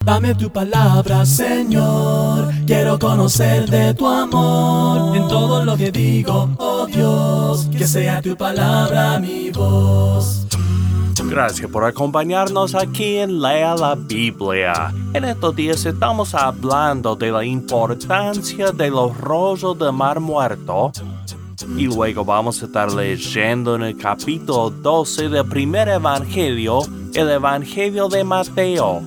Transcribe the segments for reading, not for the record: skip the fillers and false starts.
Dame tu palabra, Señor. Quiero conocer de tu amor en todo lo que digo, oh Dios. Que sea tu palabra mi voz. Gracias por acompañarnos aquí en Lea la Biblia. En estos días estamos hablando de la importancia de los rollos del Mar Muerto. Y luego vamos a estar leyendo en el capítulo 12 del primer evangelio, el Evangelio de Mateo.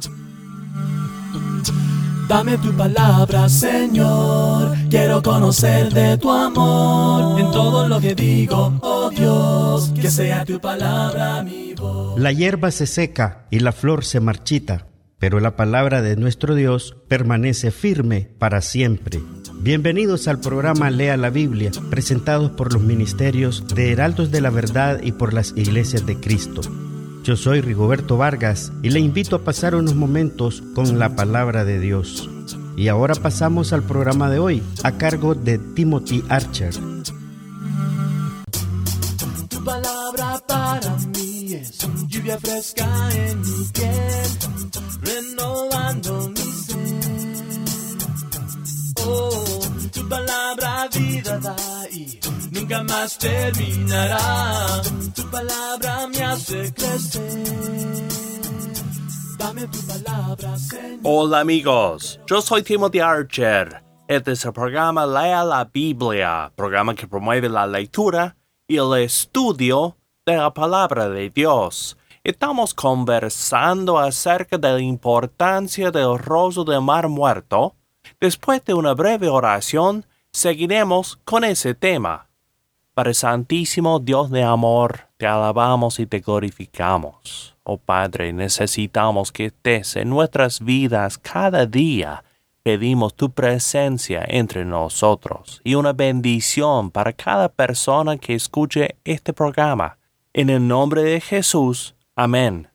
Dame tu palabra, Señor. Quiero conocer de tu amor en todo lo que digo, oh Dios. Que sea tu palabra mi voz. La hierba se seca y la flor se marchita, pero la palabra de nuestro Dios permanece firme para siempre. Bienvenidos al programa Lea la Biblia, presentados por los ministerios de Heraldos de la Verdad y por las Iglesias de Cristo. Yo soy Rigoberto Vargas y le invito a pasar unos momentos con la palabra de Dios. Y ahora pasamos al programa de hoy, a cargo de Timothy Archer. Tu palabra para mí es lluvia fresca en mi piel, renovando mi ser. Oh, tu palabra vida da y nunca más terminará. Tu palabra me hace crecer. Dame tu palabra, Señor. Hola amigos, yo soy Timothy Archer. Este es el programa Lea la Biblia, programa que promueve la lectura y el estudio de la palabra de Dios. Estamos conversando acerca de la importancia del rollo del Mar Muerto. Después de una breve oración, seguiremos con ese tema. Padre Santísimo, Dios de amor, te alabamos y te glorificamos. Oh Padre, necesitamos que estés en nuestras vidas cada día. Pedimos tu presencia entre nosotros y una bendición para cada persona que escuche este programa. En el nombre de Jesús, amén.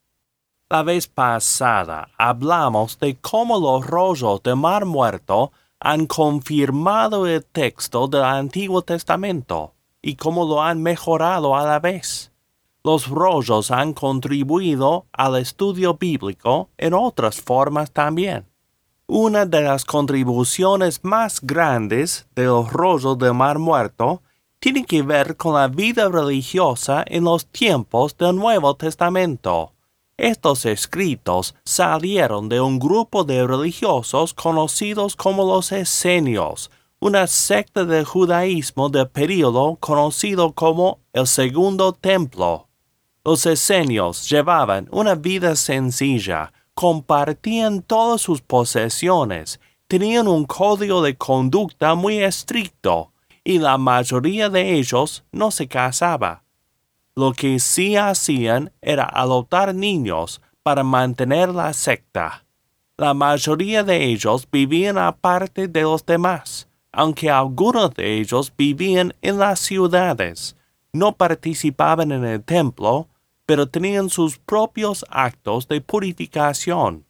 La vez pasada hablamos de cómo los rollos del Mar Muerto han confirmado el texto del Antiguo Testamento y cómo lo han mejorado a la vez. Los rollos han contribuido al estudio bíblico en otras formas también. Una de las contribuciones más grandes de los rollos del Mar Muerto tiene que ver con la vida religiosa en los tiempos del Nuevo Testamento. Estos escritos salieron de un grupo de religiosos conocidos como los esenios, una secta del judaísmo del período conocido como el Segundo Templo. Los esenios llevaban una vida sencilla, compartían todas sus posesiones, tenían un código de conducta muy estricto y la mayoría de ellos no se casaba. Lo que sí hacían era adoptar niños para mantener la secta. La mayoría de ellos vivían aparte de los demás, aunque algunos de ellos vivían en las ciudades. No participaban en el templo, pero tenían sus propios actos de purificación.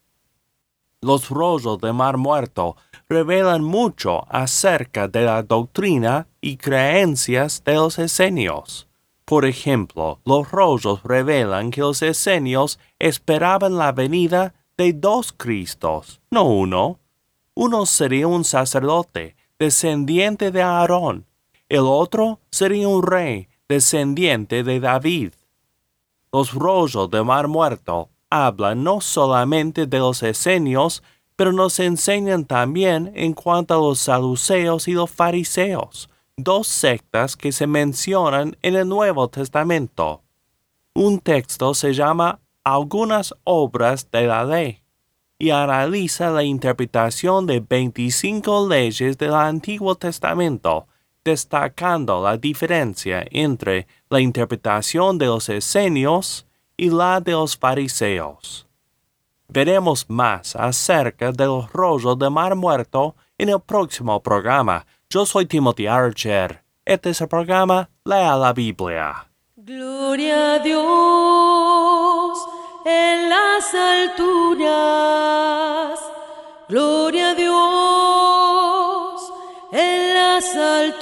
Los rollos del Mar Muerto revelan mucho acerca de la doctrina y creencias de los esenios. Por ejemplo, los rollos revelan que los esenios esperaban la venida de dos Cristos, no uno. Uno sería un sacerdote, descendiente de Aarón. El otro sería un rey, descendiente de David. Los rollos del Mar Muerto hablan no solamente de los esenios, pero nos enseñan también en cuanto a los saduceos y los fariseos, dos sectas que se mencionan en el Nuevo Testamento. Un texto se llama Algunas obras de la ley y analiza la interpretación de 25 leyes del Antiguo Testamento, destacando la diferencia entre la interpretación de los esenios y la de los fariseos. Veremos más acerca de los rollos del Mar Muerto en el próximo programa. Yo soy Timothy Archer. Este es el programa Lea la Biblia. Gloria a Dios en las alturas. Gloria a Dios en las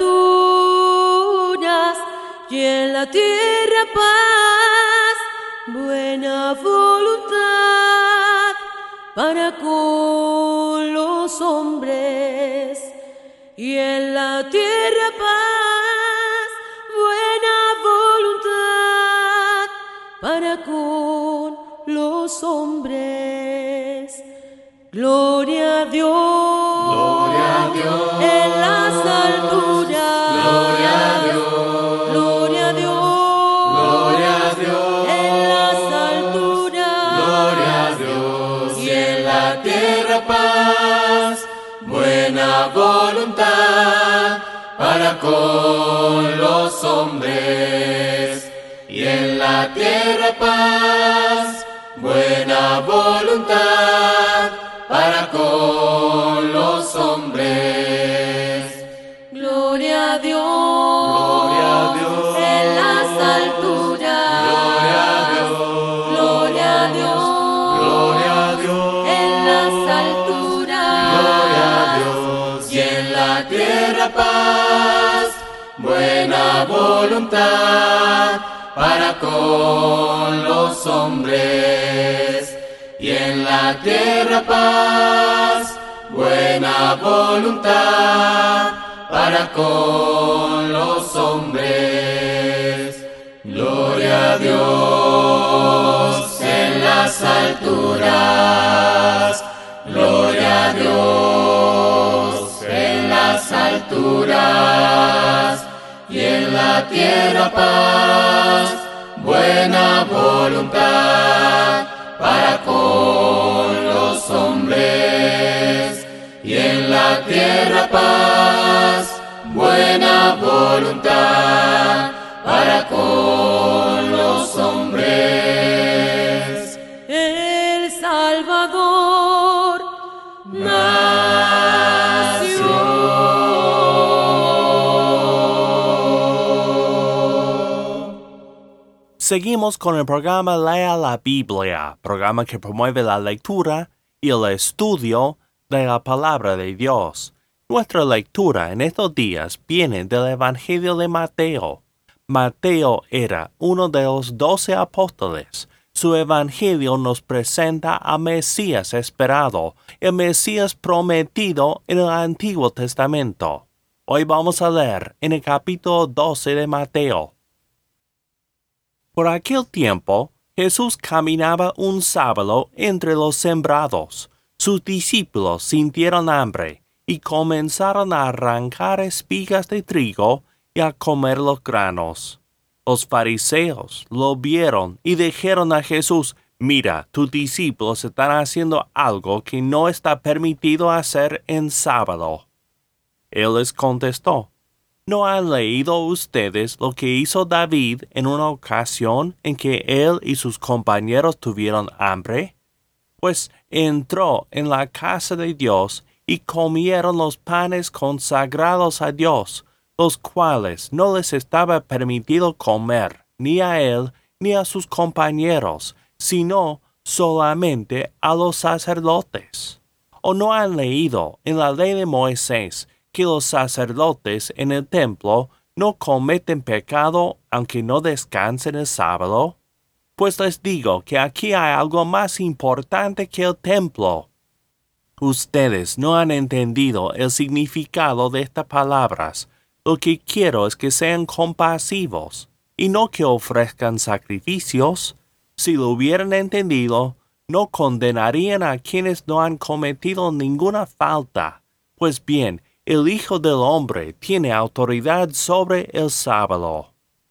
alturas y en la tierra paz, buena voluntad para con los hombres, y en la tierra paz, buena voluntad para con los hombres. Gloria a Dios, Gloria a Dios, en las alturas. Gloria a Dios, Gloria a Dios, Gloria a Dios, en las alturas. Gloria a Dios, y en la tierra paz, buena voluntad para con los hombres. Y en la tierra paz, buena voluntad para con los hombres. Gloria a Dios, Gloria a Dios, en las alturas. Gloria a Dios, Gloria a Dios, Gloria a Dios, en las alturas. Gloria a Dios, y en la tierra paz, buena voluntad para con los hombres. Y en la tierra paz, buena voluntad para con los hombres. Gloria a Dios en las alturas. Gloria a Dios en las alturas. Y en la tierra paz, buena voluntad para con los hombres. Y en la tierra paz, buena voluntad para con los hombres. El Salvador nació. Seguimos con el programa Lea la Biblia, programa que promueve la lectura y el estudio de la palabra de Dios. Nuestra lectura en estos días viene del Evangelio de Mateo. Mateo era uno de los 12 apóstoles. Su Evangelio nos presenta a Mesías esperado, el Mesías prometido en el Antiguo Testamento. Hoy vamos a leer en el capítulo 12 de Mateo. Por aquel tiempo, Jesús caminaba un sábado entre los sembrados. Sus discípulos sintieron hambre y comenzaron a arrancar espigas de trigo y a comer los granos. Los fariseos lo vieron y dijeron a Jesús: «Mira, tus discípulos están haciendo algo que no está permitido hacer en sábado». Él les contestó: ¿No han leído ustedes lo que hizo David en una ocasión en que él y sus compañeros tuvieron hambre? Pues entró en la casa de Dios y comieron los panes consagrados a Dios, los cuales no les estaba permitido comer, ni a él ni a sus compañeros, sino solamente a los sacerdotes. ¿O no han leído en la ley de Moisés que los sacerdotes en el templo no cometen pecado aunque no descansen el sábado? Pues les digo que aquí hay algo más importante que el templo. Ustedes no han entendido el significado de estas palabras. Lo que quiero es que sean compasivos y no que ofrezcan sacrificios. Si lo hubieran entendido, no condenarían a quienes no han cometido ninguna falta. Pues bien, el Hijo del Hombre tiene autoridad sobre el sábado.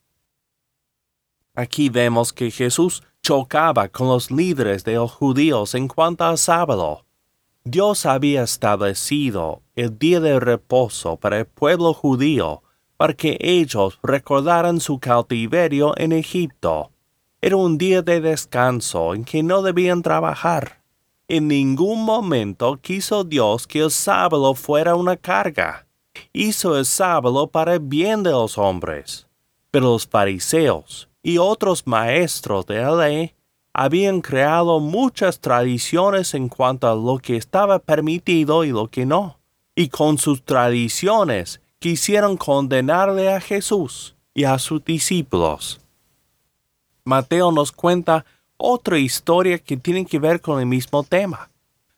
Aquí vemos que Jesús chocaba con los líderes de los judíos en cuanto al sábado. Dios había establecido el día de reposo para el pueblo judío, para que ellos recordaran su cautiverio en Egipto. Era un día de descanso en que no debían trabajar. En ningún momento quiso Dios que el sábado fuera una carga. Hizo el sábado para el bien de los hombres. Pero los fariseos y otros maestros de la ley habían creado muchas tradiciones en cuanto a lo que estaba permitido y lo que no. Y con sus tradiciones quisieron condenarle a Jesús y a sus discípulos. Mateo nos cuenta otra historia que tiene que ver con el mismo tema.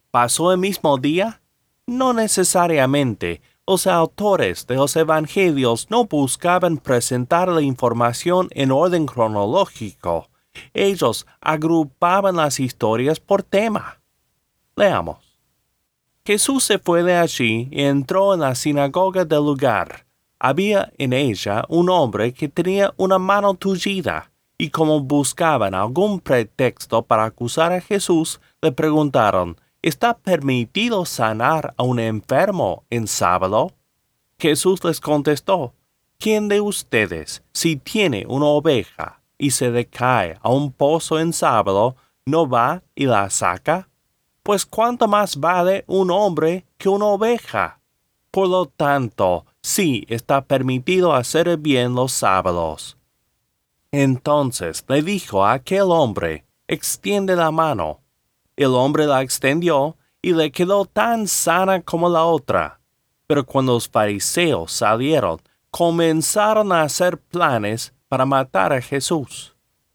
¿Pasó el mismo día? No necesariamente. Los autores de los evangelios no buscaban presentar la información en orden cronológico. Ellos agrupaban las historias por tema. Leamos. Jesús se fue de allí y entró en la sinagoga del lugar. Había en ella un hombre que tenía una mano tullida, y como buscaban algún pretexto para acusar a Jesús, le preguntaron: ¿está permitido sanar a un enfermo en sábado? Jesús les contestó: ¿quién de ustedes, si tiene una oveja y se decae a un pozo en sábado, no va y la saca? Pues cuánto más vale un hombre que una oveja. Por lo tanto, sí está permitido hacer el bien los sábados. Entonces le dijo a aquel hombre: extiende la mano. El hombre la extendió y le quedó tan sana como la otra. Pero cuando los fariseos salieron, comenzaron a hacer planes para matar a Jesús.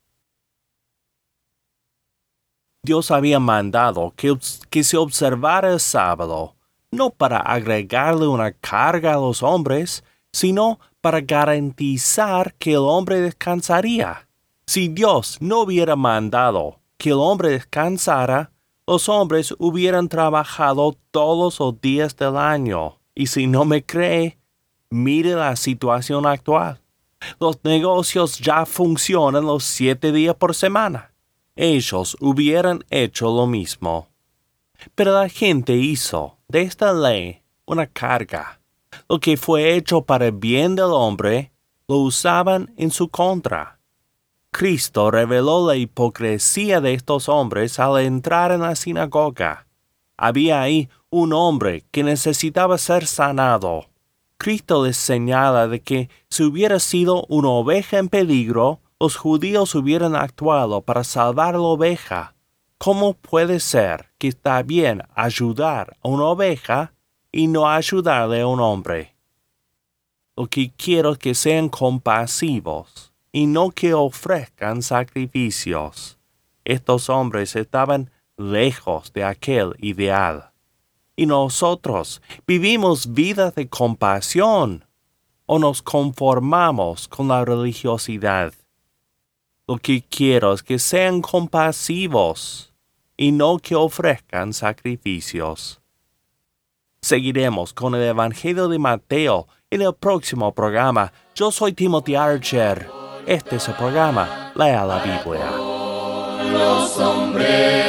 Dios había mandado que se observara el sábado, no para agregarle una carga a los hombres, sino para garantizar que el hombre descansaría. Si Dios no hubiera mandado que el hombre descansara, los hombres hubieran trabajado todos los días del año. Y si no me cree, mire la situación actual. Los negocios ya funcionan los 7 días por semana. Ellos hubieran hecho lo mismo. Pero la gente hizo de esta ley una carga. Lo que fue hecho para el bien del hombre, lo usaban en su contra. Cristo reveló la hipocresía de estos hombres al entrar en la sinagoga. Había ahí un hombre que necesitaba ser sanado. Cristo les señala de que si hubiera sido una oveja en peligro, los judíos hubieran actuado para salvar la oveja. ¿Cómo puede ser que está bien ayudar a una oveja y no ayudarle a un hombre? Lo que quiero es que sean compasivos y no que ofrezcan sacrificios. Estos hombres estaban lejos de aquel ideal. Y nosotros vivimos vidas de compasión o nos conformamos con la religiosidad. Lo que quiero es que sean compasivos y no que ofrezcan sacrificios. Seguiremos con el Evangelio de Mateo en el próximo programa. Yo soy Timothy Archer. Este es el programa Lea la Biblia. Los hombres,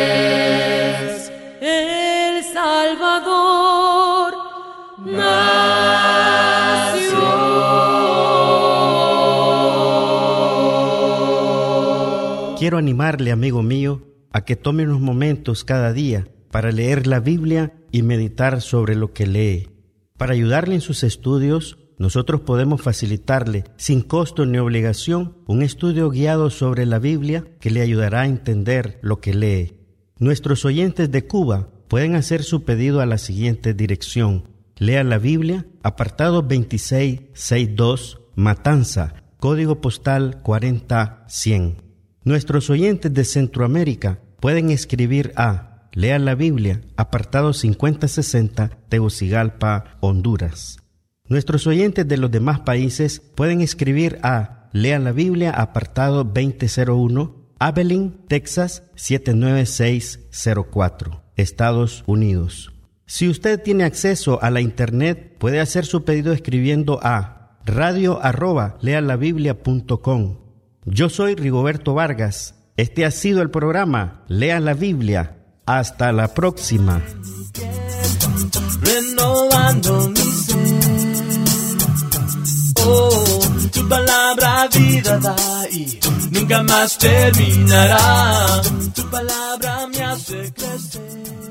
el Salvador nació. Quiero animarle, amigo mío, a que tome unos momentos cada día para leer la Biblia y meditar sobre lo que lee. Para ayudarle en sus estudios, nosotros podemos facilitarle, sin costo ni obligación, un estudio guiado sobre la Biblia que le ayudará a entender lo que lee. Nuestros oyentes de Cuba pueden hacer su pedido a la siguiente dirección: Lea la Biblia, apartado 2662, Matanza, código postal 40100. Nuestros oyentes de Centroamérica pueden escribir a Lea la Biblia, apartado 5060, Tegucigalpa, Honduras. Nuestros oyentes de los demás países pueden escribir a Lea la Biblia, apartado 2001, Abilene, Texas 79604, Estados Unidos. Si usted tiene acceso a la internet, puede hacer su pedido escribiendo a radio@lealabiblia.com. Yo soy Rigoberto Vargas. Este ha sido el programa Lea la Biblia. Hasta la próxima. Renovando mi ser. Oh, tu palabra vida da y nunca más terminará. Tu palabra me hace crecer.